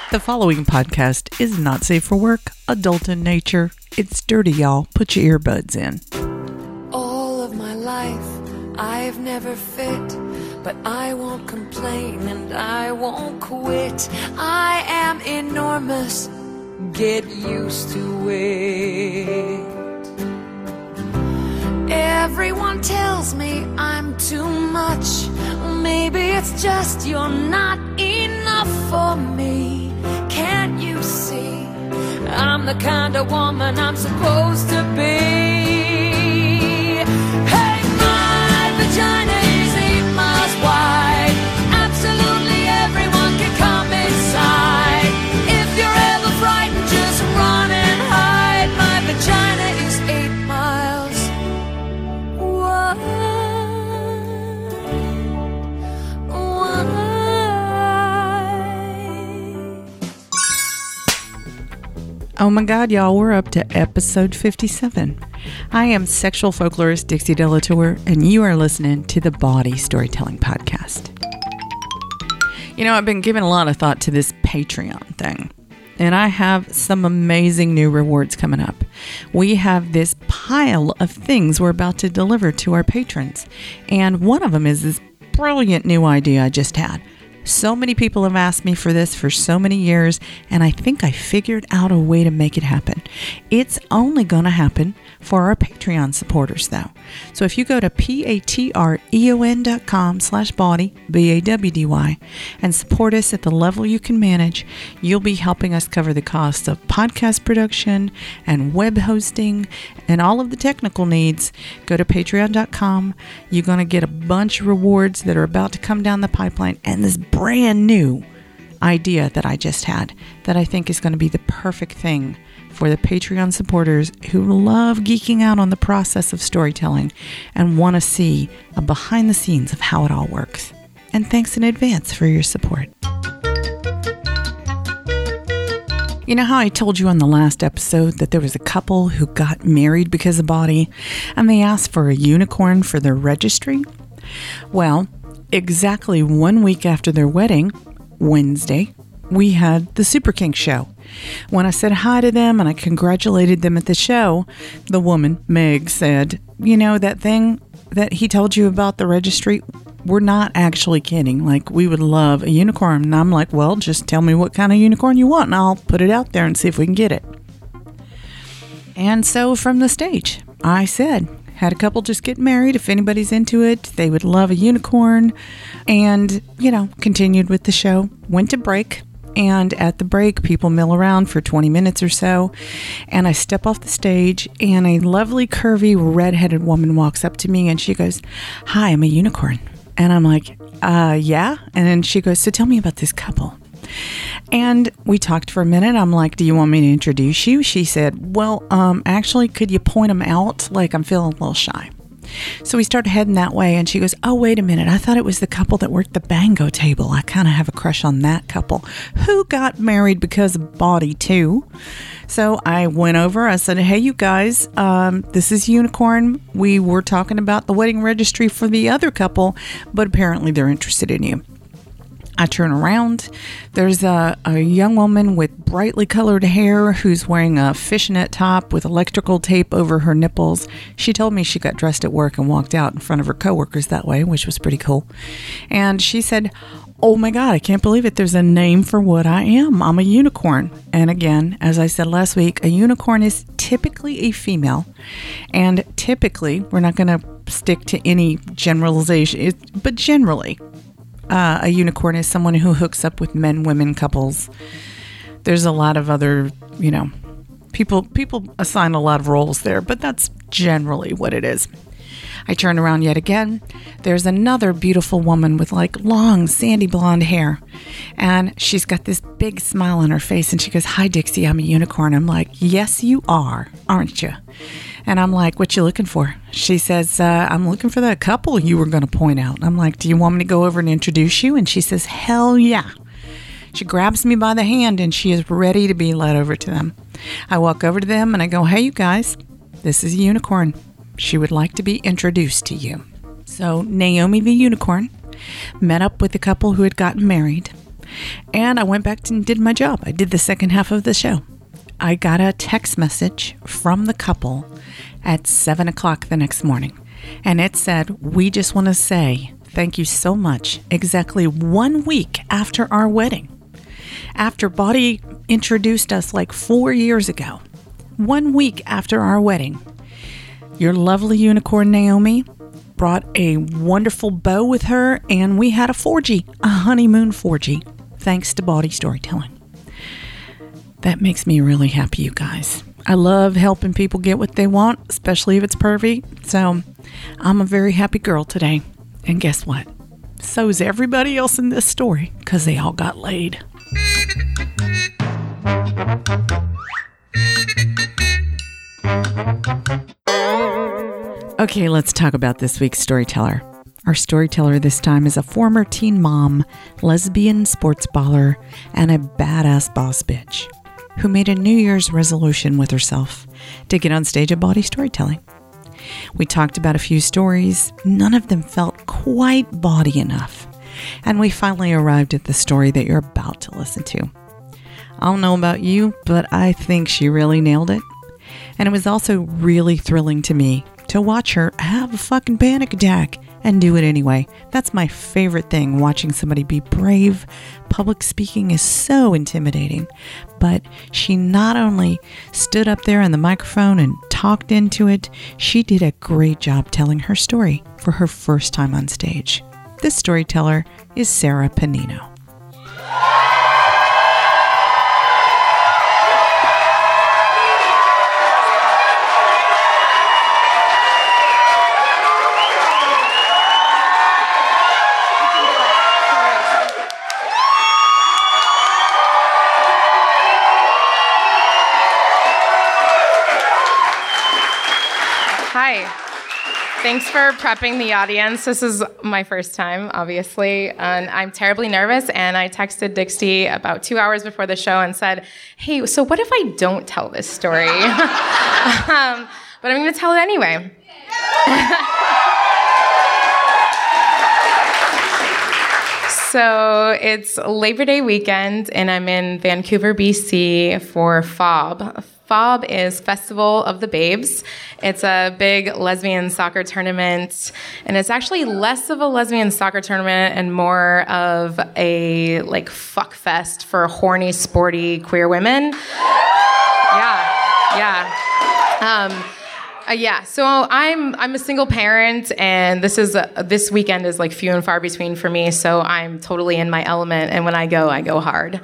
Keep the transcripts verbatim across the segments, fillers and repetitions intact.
The following podcast is not safe for work, adult in nature. It's dirty, y'all. Put your earbuds in. All of my life, I've never fit, but I won't complain and I won't quit. I am enormous. Get used to it. Everyone tells me I'm too much. Maybe it's just you're not enough for me. Can't you see? I'm the kind of woman I'm supposed to be. Hey, my vagina is eight miles wide. Absolutely everyone can come inside. If you're ever frightened, just run and hide. My vagina is eight miles wide. Oh my God, y'all, we're up to episode fifty-seven. I am sexual folklorist Dixie Delatour, and you are listening to the Body Storytelling Podcast. You know, I've been giving a lot of thought to this Patreon thing, and I have some amazing new rewards coming up. We have this pile of things we're about to deliver to our patrons, and one of them is this brilliant new idea I just had. So many people have asked me for this for so many years, and I think I figured out a way to make it happen. It's only going to happen for our Patreon supporters, though. So if you go to patreon.com slash body, B A W D Y, and support us at the level you can manage, you'll be helping us cover the cost of podcast production and web hosting and all of the technical needs. Go to patreon dot com. You're going to get a bunch of rewards that are about to come down the pipeline, and this brand new idea that I just had that I think is going to be the perfect thing for the Patreon supporters who love geeking out on the process of storytelling and want to see a behind the scenes of how it all works. And thanks in advance for your support. You know how I told you on the last episode that there was a couple who got married because of body and they asked for a unicorn for their registry? Well, exactly one week after their wedding, Wednesday, we had the Super Kink show. When I said hi to them and I congratulated them at the show, the woman, Meg, said, you know, that thing that he told you about the registry, we're not actually kidding. Like, we would love a unicorn. And I'm like, well, just tell me what kind of unicorn you want and I'll put it out there and see if we can get it. And so from the stage, I said, had a couple just get married. If anybody's into it, they would love a unicorn. And, you know, continued with the show. Went to break. And at the break, people mill around for twenty minutes or so. And I step off the stage and a lovely, curvy, redheaded woman walks up to me and she goes, hi, I'm a unicorn. And I'm like, uh, yeah. And then she goes, so tell me about this couple. And we talked for a minute. I'm like, do you want me to introduce you? She said, well, um, actually, could you point them out? Like, I'm feeling a little shy. So we started heading that way and she goes, oh, wait a minute. I thought it was the couple that worked the bango table. I kind of have a crush on that couple who got married because of body too. So I went over, I said, hey, you guys, um, this is Unicorn. We were talking about the wedding registry for the other couple, but apparently they're interested in you. I turn around. There's a, a young woman with brightly colored hair who's wearing a fishnet top with electrical tape over her nipples. She told me she got dressed at work and walked out in front of her coworkers that way, which was pretty cool. And she said, oh my God, I can't believe it. There's a name for what I am. I'm a unicorn. And again, as I said last week, a unicorn is typically a female. And typically, we're not going to stick to any generalization, but generally, Uh, a unicorn is someone who hooks up with men, women, couples. There's a lot of other, you know, people people assign a lot of roles there, but that's generally what it is. I turn around yet again. There's another beautiful woman with like long, sandy blonde hair. And she's got this big smile on her face. And she goes, hi, Dixie, I'm a unicorn. I'm like, yes, you are, aren't you? And I'm like, what you looking for? She says, uh, I'm looking for that couple you were going to point out. I'm like, do you want me to go over and introduce you? And she says, hell yeah. She grabs me by the hand and she is ready to be led over to them. I walk over to them and I go, hey, you guys, this is a unicorn. She would like to be introduced to you. So Naomi the unicorn met up with a couple who had gotten married. And I went back and did my job. I did the second half of the show. I got a text message from the couple at seven o'clock the next morning. And it said, "We just want to say thank you so much. Exactly one week after our wedding. After Body introduced us like four years ago. One week after our wedding. Your lovely unicorn Naomi brought a wonderful bow with her, and we had a four G, a honeymoon four G, thanks to Body Storytelling." That makes me really happy, you guys. I love helping people get what they want, especially if it's pervy. So I'm a very happy girl today. And guess what? So's everybody else in this story, because they all got laid. Okay, let's talk about this week's storyteller. Our storyteller this time is a former teen mom, lesbian sports baller, and a badass boss bitch who made a New Year's resolution with herself to get on stage at Body Storytelling. We talked about a few stories. None of them felt quite body enough. And we finally arrived at the story that you're about to listen to. I don't know about you, but I think she really nailed it. And it was also really thrilling to me to watch her have a fucking panic attack and do it anyway. That's my favorite thing, watching somebody be brave. Public speaking is so intimidating. But she not only stood up there on the microphone and talked into it, she did a great job telling her story for her first time on stage. This storyteller is Sarah Panino. Hi. Thanks for prepping the audience. This is my first time, obviously, and I'm terribly nervous, and I texted Dixie about two hours before the show and said, "Hey, so what if I don't tell this story?" um, but I'm going to tell it anyway. So it's Labor Day weekend, and I'm in Vancouver, B C for F O B. F O B is Festival of the Babes. It's a big lesbian soccer tournament, and it's actually less of a lesbian soccer tournament and more of a like fuck fest for horny, sporty queer women. Yeah, yeah. Um, Uh, yeah, so I'm I'm a single parent, and this is a, this weekend is like few and far between for me. So I'm totally in my element, and when I go, I go hard.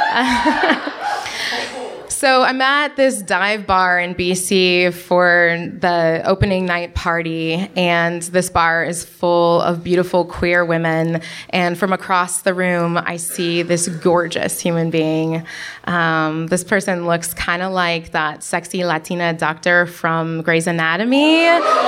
So I'm at this dive bar in B C for the opening night party, and this bar is full of beautiful queer women. And from across the room, I see this gorgeous human being. Um, this person looks kind of like that sexy Latina doctor from Grey's Anatomy.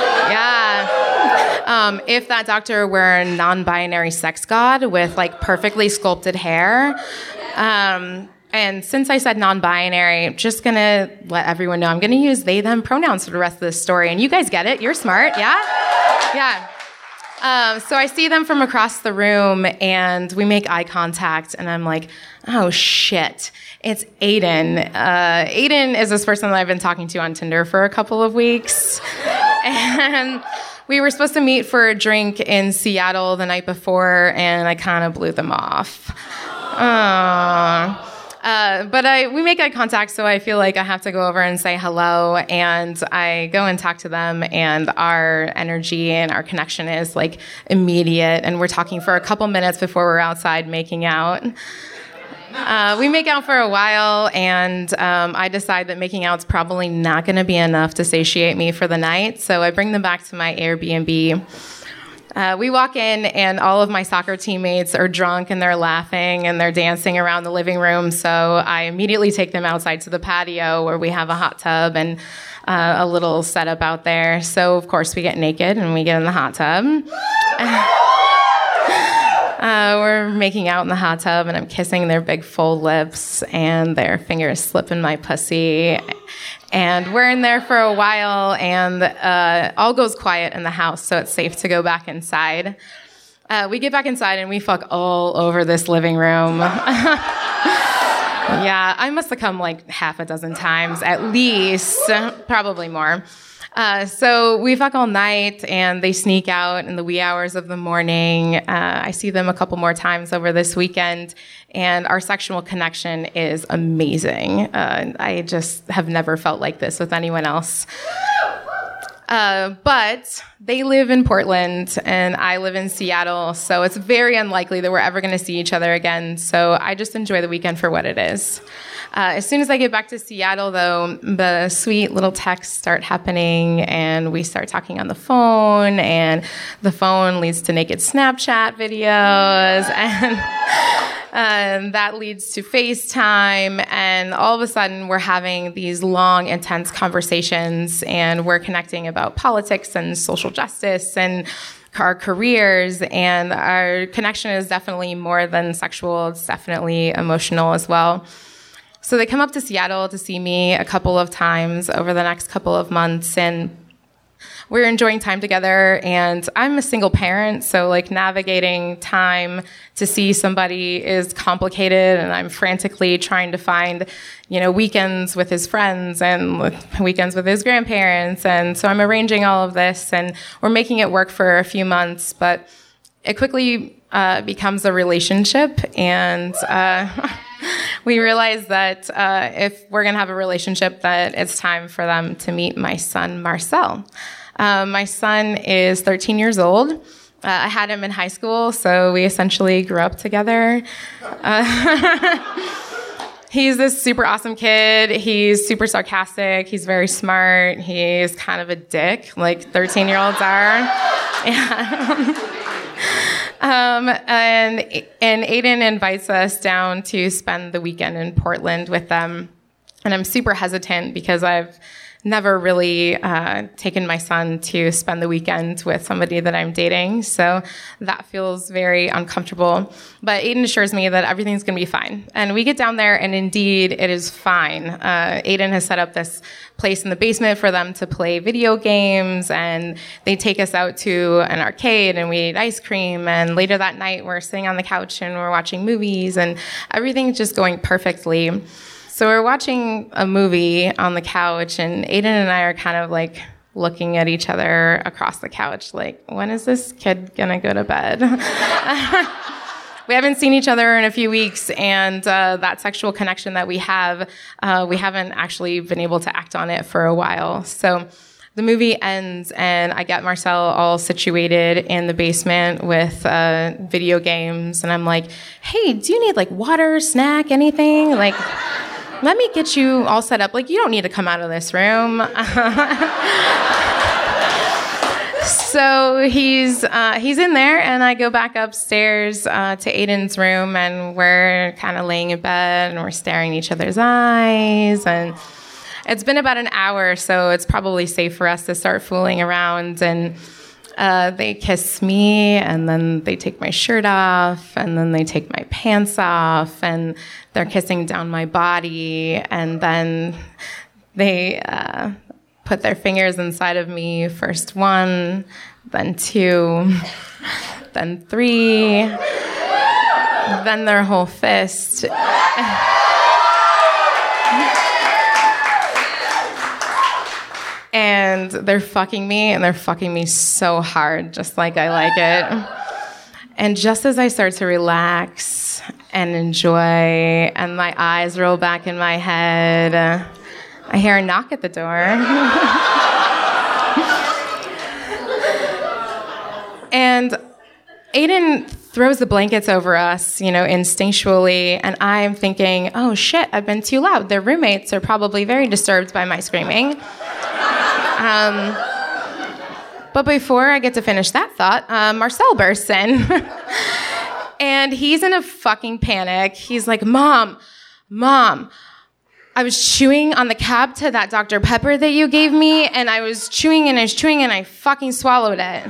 Yeah. Um, if that doctor were a non-binary sex god with like perfectly sculpted hair. Um, And since I said non-binary, just gonna let everyone know I'm gonna use they, them pronouns for the rest of this story. And you guys get it. You're smart, yeah? Yeah. Um, so I see them from across the room, and we make eye contact, and I'm like, oh, shit. It's Aiden. Uh, Aiden is this person that I've been talking to on Tinder for a couple of weeks. And we were supposed to meet for a drink in Seattle the night before, and I kind of blew them off. Aww. Uh, but I we make eye contact, so I feel like I have to go over and say hello, and I go and talk to them, and our energy and our connection is like immediate, and we're talking for a couple minutes before we're outside making out. Uh, we make out for a while, and um, I decide that making out's probably not going to be enough to satiate me for the night, so I bring them back to my Airbnb. Uh, we walk in, and all of my soccer teammates are drunk, and they're laughing, and they're dancing around the living room. So I immediately take them outside to the patio where we have a hot tub and uh, a little setup out there. So, of course, we get naked, and we get in the hot tub. uh, we're making out in the hot tub, and I'm kissing their big, full lips, and their fingers slip in my pussy. And we're in there for a while, and uh, all goes quiet in the house, so it's safe to go back inside. Uh, we get back inside and we fuck all over this living room. Yeah, I must have come like half a dozen times at least, probably more. Uh, so we fuck all night and they sneak out in the wee hours of the morning. Uh, I see them a couple more times over this weekend and our sexual connection is amazing. Uh, I just have never felt like this with anyone else. Uh, but they live in Portland and I live in Seattle, so it's very unlikely that we're ever going to see each other again. So I just enjoy the weekend for what it is. Uh, as soon as I get back to Seattle, though, the sweet little texts start happening and we start talking on the phone and the phone leads to naked Snapchat videos and... And that leads to FaceTime, and all of a sudden we're having these long, intense conversations, and we're connecting about politics and social justice and our careers, and our connection is definitely more than sexual. It's definitely emotional as well. So they come up to Seattle to see me a couple of times over the next couple of months, and we're enjoying time together, and I'm a single parent, so like navigating time to see somebody is complicated, and I'm frantically trying to find, you know, weekends with his friends and weekends with his grandparents, and so I'm arranging all of this, and we're making it work for a few months, but it quickly uh, becomes a relationship, and uh, we realize that uh, if we're gonna have a relationship, that it's time for them to meet my son, Marcel. Uh, my son is thirteen years old. Uh, I had him in high school, so we essentially grew up together. Uh, he's this super awesome kid. He's super sarcastic. He's very smart. He's kind of a dick, like thirteen-year-olds are. Yeah. um, and, and Aiden invites us down to spend the weekend in Portland with them. And I'm super hesitant because I've never really uh, taken my son to spend the weekend with somebody that I'm dating, so that feels very uncomfortable. But Aiden assures me that everything's going to be fine. And we get down there, and indeed, it is fine. Uh, Aiden has set up this place in the basement for them to play video games, and they take us out to an arcade, and we eat ice cream, and later that night, we're sitting on the couch, and we're watching movies, and everything's just going perfectly. So we're watching a movie on the couch, and Aiden and I are kind of like looking at each other across the couch, like, when is this kid gonna go to bed? We haven't seen each other in a few weeks, and uh, that sexual connection that we have, uh, we haven't actually been able to act on it for a while. So the movie ends, and I get Marcel all situated in the basement with uh, video games, and I'm like, hey, do you need like water, snack, anything? Like, let me get you all set up. Like, you don't need to come out of this room. So he's uh, he's in there, and I go back upstairs uh, to Aiden's room, and we're kind of laying in bed, and we're staring in each other's eyes, and it's been about an hour, so it's probably safe for us to start fooling around, and Uh, they kiss me, and then they take my shirt off, and then they take my pants off, and they're kissing down my body, and then they uh, put their fingers inside of me, first one, then two, then three, then their whole fist. And they're fucking me, and they're fucking me so hard, just like I like it. And just as I start to relax and enjoy, and my eyes roll back in my head, uh, I hear a knock at the door. And Aiden throws the blankets over us, you know, instinctually, and I'm thinking, oh shit, I've been too loud. Their roommates are probably very disturbed by my screaming. Um, but before I get to finish that thought, uh, Marcel bursts in. And he's in a fucking panic. He's like, Mom, Mom, I was chewing on the cap to that Doctor Pepper that you gave me, and I was chewing and I was chewing and I fucking swallowed it.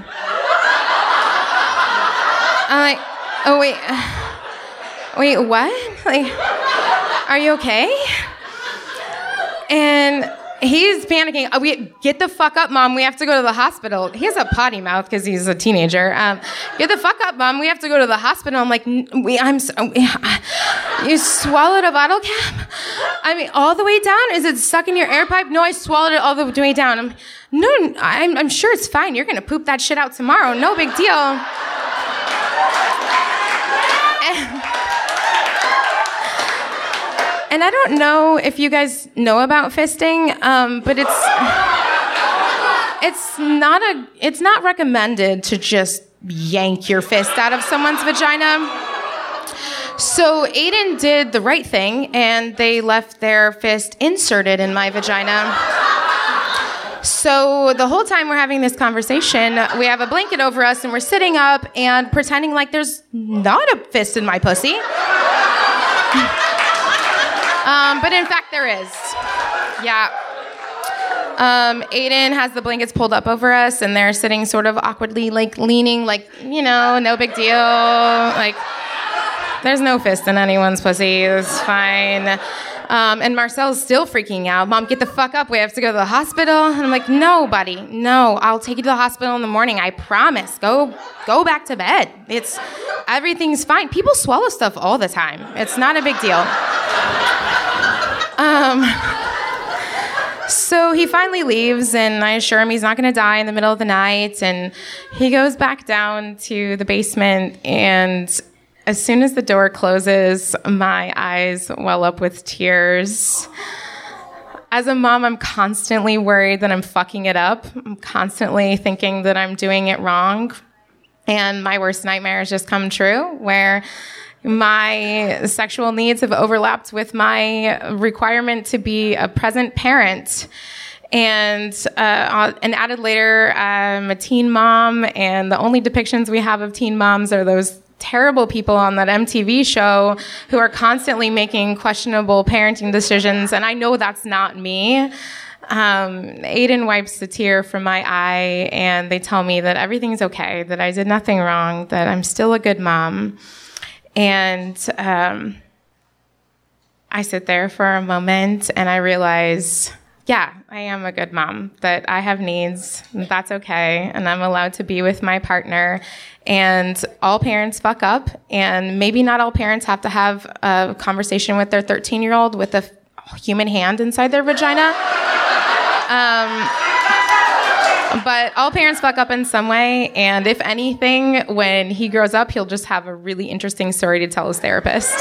I'm like, oh, wait. Wait, what? Like, are you okay? And He's panicking. Oh, we get the fuck up, Mom. We have to go to the hospital. He has a potty mouth because he's a teenager. Um, get the fuck up, Mom. We have to go to the hospital. I'm like, we, I'm. So, you swallowed a bottle cap? I mean, all the way down? Is it stuck in your air pipe? No, I swallowed it all the way down. I'm, no, I'm, I'm sure it's fine. You're gonna poop that shit out tomorrow. No big deal. And, And I don't know if you guys know about fisting, um, but it's it's not a it's not recommended to just yank your fist out of someone's vagina. So Aiden did the right thing, and they left their fist inserted in my vagina. So the whole time we're having this conversation, we have a blanket over us, and we're sitting up and pretending like there's not a fist in my pussy. Um, but in fact, there is. Yeah. Um, Aiden has the blankets pulled up over us, and they're sitting sort of awkwardly, like leaning, like, you know, no big deal. Like, there's no fist in anyone's pussy. It's fine. Um, and Marcel's still freaking out. Mom, get the fuck up. We have to go to the hospital. And I'm like, no, buddy. No, I'll take you to the hospital in the morning. I promise. Go, go back to bed. It's, everything's fine. People swallow stuff all the time. It's not a big deal. Um, so he finally leaves, and I assure him he's not going to die in the middle of the night. And he goes back down to the basement, and as soon as the door closes, my eyes well up with tears. As a mom, I'm constantly worried that I'm fucking it up. I'm constantly thinking that I'm doing it wrong. And my worst nightmare has just come true, where my sexual needs have overlapped with my requirement to be a present parent. And uh, and added later, I'm a teen mom, and the only depictions we have of teen moms are those terrible people on that M T V show who are constantly making questionable parenting decisions, and I know that's not me. Um, Aiden wipes a tear from my eye, and they tell me that everything's okay, that I did nothing wrong, that I'm still a good mom. And um, I sit there for a moment, and I realize, yeah, I am a good mom, that I have needs, and that's okay, and I'm allowed to be with my partner. And all parents fuck up, and maybe not all parents have to have a conversation with their thirteen-year-old with a human hand inside their vagina. Um, but all parents fuck up in some way, and if anything, when he grows up, he'll just have a really interesting story to tell his therapist.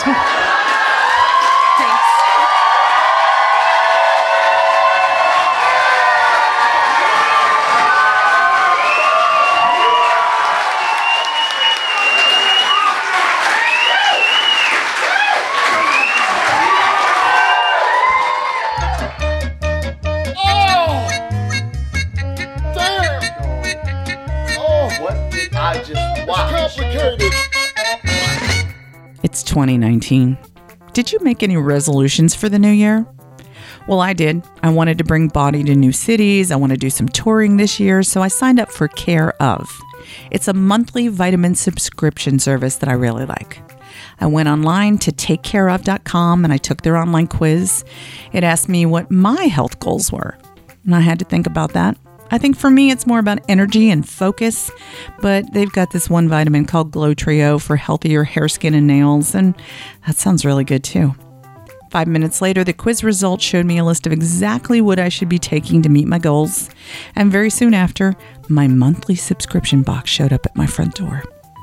It's twenty nineteen. Did you make any resolutions for the new year? Well, I did. I wanted to bring Body to new cities. I want to do some touring this year, so I signed up for Care Of. It's a monthly vitamin subscription service that I really like. I went online to take care of dot com and I took their online quiz. It asked me what my health goals were, and I had to think about that. I think for me, it's more about energy and focus, but they've got this one vitamin called Glow Trio for healthier hair, skin, and nails, and that sounds really good too. Five minutes later, the quiz results showed me a list of exactly what I should be taking to meet my goals, and very soon after, my monthly subscription box showed up at my front door.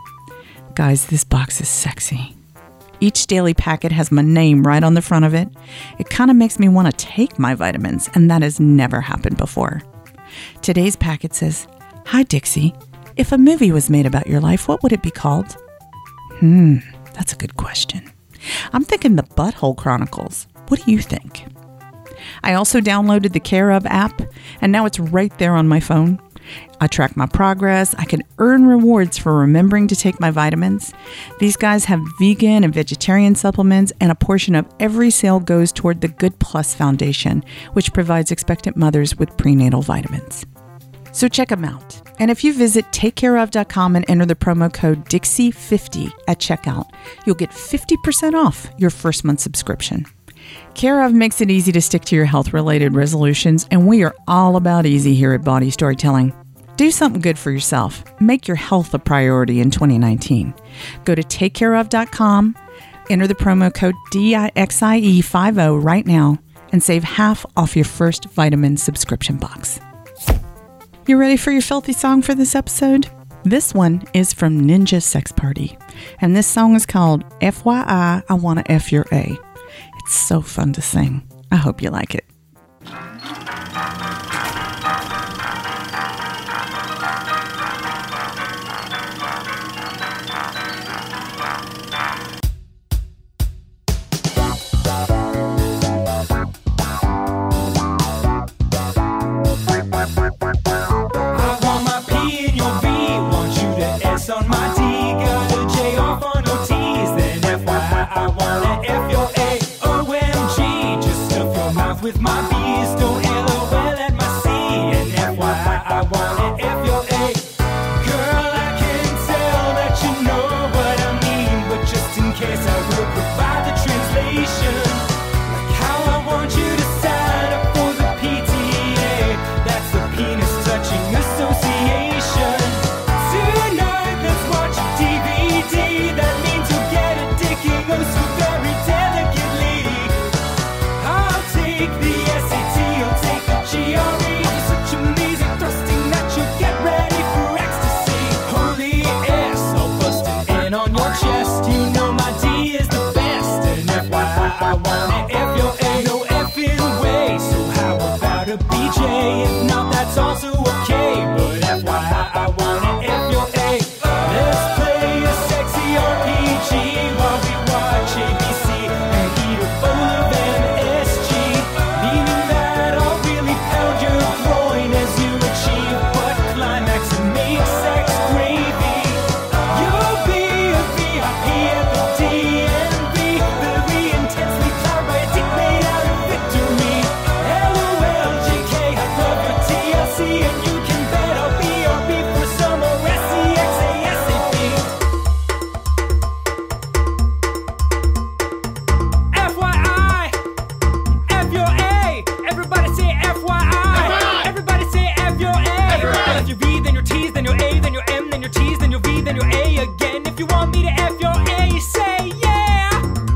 Guys, this box is sexy. Each daily packet has my name right on the front of it. It kind of makes me want to take my vitamins, and that has never happened before. Today's packet says, "Hi, Dixie. If a movie was made about your life, what would it be called?" Hmm, that's a good question. I'm thinking The Butthole Chronicles. What do you think? I also downloaded the Care Of app, and now it's right there on my phone. I track my progress. I can earn rewards for remembering to take my vitamins. These guys have vegan and vegetarian supplements, and a portion of every sale goes toward the Good Plus Foundation, which provides expectant mothers with prenatal vitamins. So check them out. And if you visit take care of dot com and enter the promo code Dixie fifty at checkout, you'll get fifty percent off your first month subscription. Care of makes it easy to stick to your health-related resolutions, and we are all about easy here at Body Storytelling. Do something good for yourself. Make your health a priority in twenty nineteen. Go to take care of dot com, enter the promo code D I X I E fifty right now, and save half off your first vitamin subscription box. You ready for your filthy song for this episode? This one is from Ninja Sex Party, and this song is called F Y I, I Wanna F Your A. It's so fun to sing. I hope you like it. On my D, got a J off on O T's, then F Y I, I wanna F your A, O M G, just stuff your mouth with my B's, don't LOL at my C, and F Y I, I wanna F your A. Girl, I can tell that you know what I mean, but just in case I will provide the translation, like how I want you to sign up for the P T A, that's the Penis Touching Association. That means you'll get a dicking oh so very delicately. I'll take the S A T, I'll take the G R E. You're such amazing thrusting that you'll get ready for ecstasy. Holy S, all busting in on your chest. You know my D is the best. And F Y I, I wanna F your A. No effing way, so how about a B J? If not, that's also okay. But F Y I, I wanna F your A. Let's play a sexy R P G while we watch A B C and eat a bowl of M S G, meaning that I'll really pound your groin as you achieve butt climax and make sex gravy. You'll be a V I P at the D M V, very intensely powered by a dick made out of victory. LOL J K, I love your T L C, and you can bet I'll be R B for some more S C X A S A P. F Y I, F your A. Everybody say F Y I. Everybody say F your A. If your V, then your T's, then your A, then your M, then your T's, then your V, then your A again. If you want me to F your A, say yeah.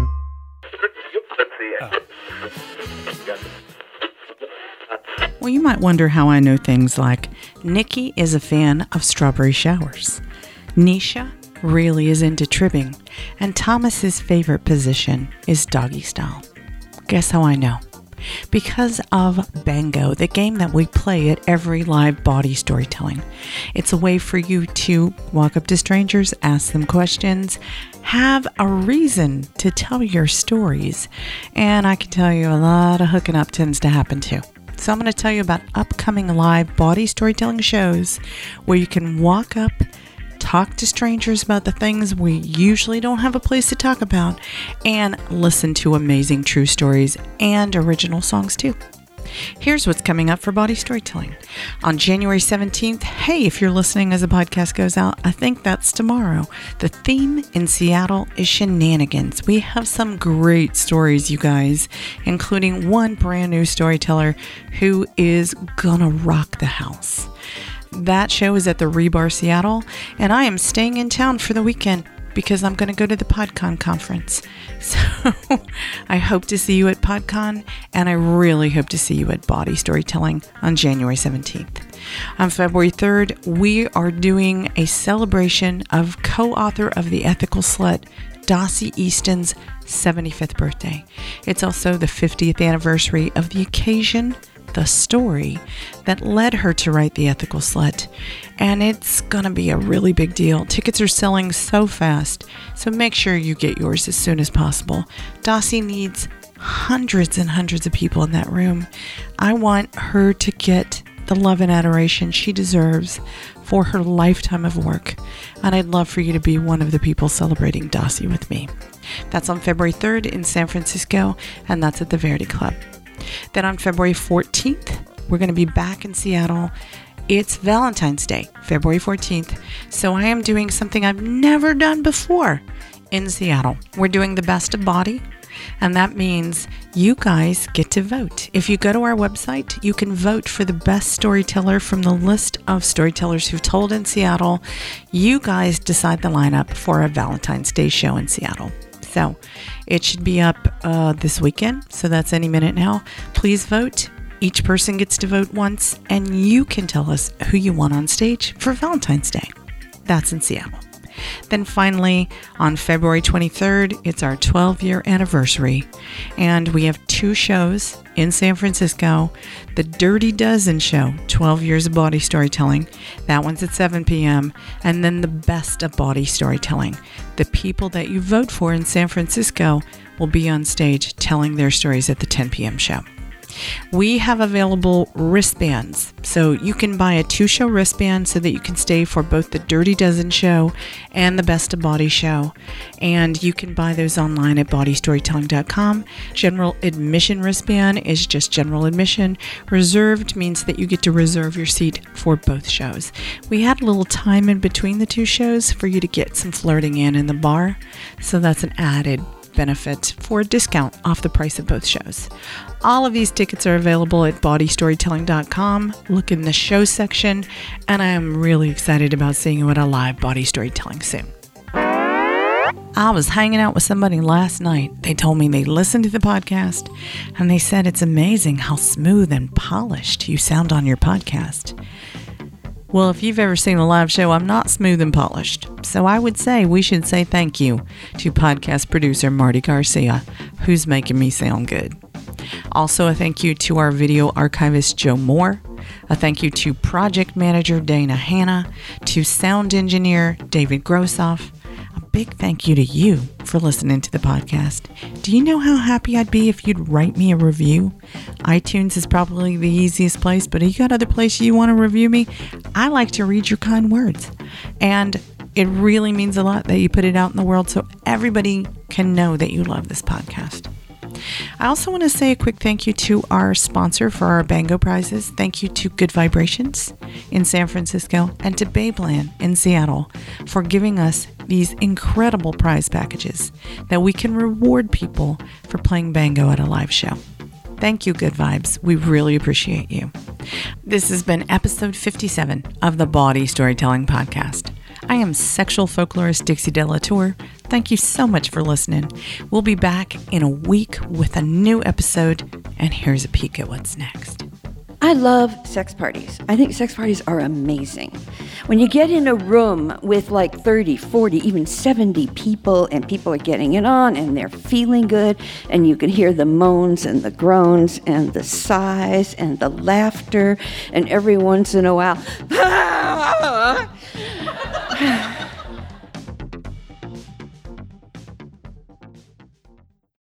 Well, you might wonder how I know things like Nikki is a fan of strawberry showers. Nisha really is into tribbing, and Thomas's favorite position is doggy style. Guess how I know? Because of Bango, the game that we play at every live Body Storytelling. It's a way for you to walk up to strangers, ask them questions, have a reason to tell your stories, and I can tell you a lot of hooking up tends to happen too. So I'm going to tell you about upcoming live Body Storytelling shows where you can walk up, talk to strangers about the things we usually don't have a place to talk about, and listen to amazing true stories and original songs too. Here's what's coming up for Body Storytelling. On January seventeenth, hey, if you're listening as the podcast goes out, I think that's tomorrow. The theme in Seattle is shenanigans. We have some great stories, you guys, including one brand new storyteller who is gonna rock the house. That show is at the Rebar Seattle, and I am staying in town for the weekend because I'm going to go to the PodCon conference. So I hope to see you at PodCon, and I really hope to see you at Body Storytelling on January seventeenth. On February third, we are doing a celebration of co-author of The Ethical Slut, Dossie Easton's seventy-fifth birthday. It's also the fiftieth anniversary of the occasion, the story that led her to write The Ethical Slut, and it's gonna be a really big deal. Tickets are selling so fast, so make sure you get yours as soon as possible. Dossie needs hundreds and hundreds of people in that room. I want her to get the love and adoration she deserves for her lifetime of work, and I'd love for you to be one of the people celebrating Dossie with me. That's on February third in San Francisco, and that's at the Verdi Club. Then on February fourteenth, we're going to be back in Seattle. It's Valentine's Day, February fourteenth. So I am doing something I've never done before in Seattle. We're doing the Best of Body. And that means you guys get to vote. If you go to our website, you can vote for the best storyteller from the list of storytellers who've told in Seattle. You guys decide the lineup for a Valentine's Day show in Seattle. So it should be up uh, this weekend. So that's any minute now. Please vote. Each person gets to vote once, and you can tell us who you want on stage for Valentine's Day. That's in Seattle. Then finally, on February twenty-third, it's our twelve-year anniversary, and we have two shows in San Francisco. The Dirty Dozen Show, twelve Years of Body Storytelling. That one's at seven p.m. And then the Best of Body Storytelling. The people that you vote for in San Francisco will be on stage telling their stories at the ten p.m. show. We have available wristbands, so you can buy a two-show wristband so that you can stay for both the Dirty Dozen Show and the Best of Body Show, and you can buy those online at body storytelling dot com. General admission wristband is just general admission. Reserved means that you get to reserve your seat for both shows. We had a little time in between the two shows for you to get some flirting in in the bar, so that's an added benefit for a discount off the price of both shows. All of these tickets are available at body storytelling dot com. Look in the show section, and I am really excited about seeing you at a live Body Storytelling soon. I was hanging out with somebody last night. They told me they listened to the podcast, and they said it's amazing how smooth and polished you sound on your podcast. Well, if you've ever seen a live show, I'm not smooth and polished. So I would say we should say thank you to podcast producer Marty Garcia, who's making me sound good. Also, a thank you to our video archivist Joe Moore. A thank you to project manager Dana Hanna, to sound engineer David Grossoff. A big thank you to you for listening to the podcast. Do you know how happy I'd be if you'd write me a review? iTunes is probably the easiest place, but if you got other places you want to review me, I like to read your kind words. And it really means a lot that you put it out in the world so everybody can know that you love this podcast. I also want to say a quick thank you to our sponsor for our Bango prizes. Thank you to Good Vibrations in San Francisco and to Babeland in Seattle for giving us these incredible prize packages that we can reward people for playing Bango at a live show. Thank you, Good Vibes. We really appreciate you. This has been episode fifty-seven of the Body Storytelling Podcast. I am sexual folklorist Dixie Delatour. Thank you so much for listening. We'll be back in a week with a new episode, and here's a peek at what's next. I love sex parties. I think sex parties are amazing. When you get in a room with like thirty, forty, even seventy people, and people are getting it on and they're feeling good, and you can hear the moans and the groans and the sighs and the laughter, and every once in a while,